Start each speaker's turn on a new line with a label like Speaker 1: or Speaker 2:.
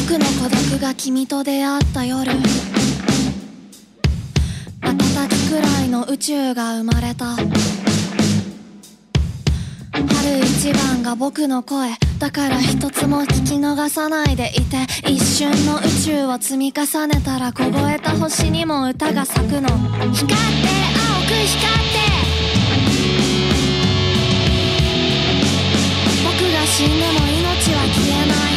Speaker 1: 僕の孤独が君と出会った夜、瞬きくらいの宇宙が生まれた。春一番が僕の声だから一つも聞き逃さないでいて、一瞬の宇宙を積み重ねたら凍えた星にも歌が咲くの。光って青く光って僕が死んでも命は消えない。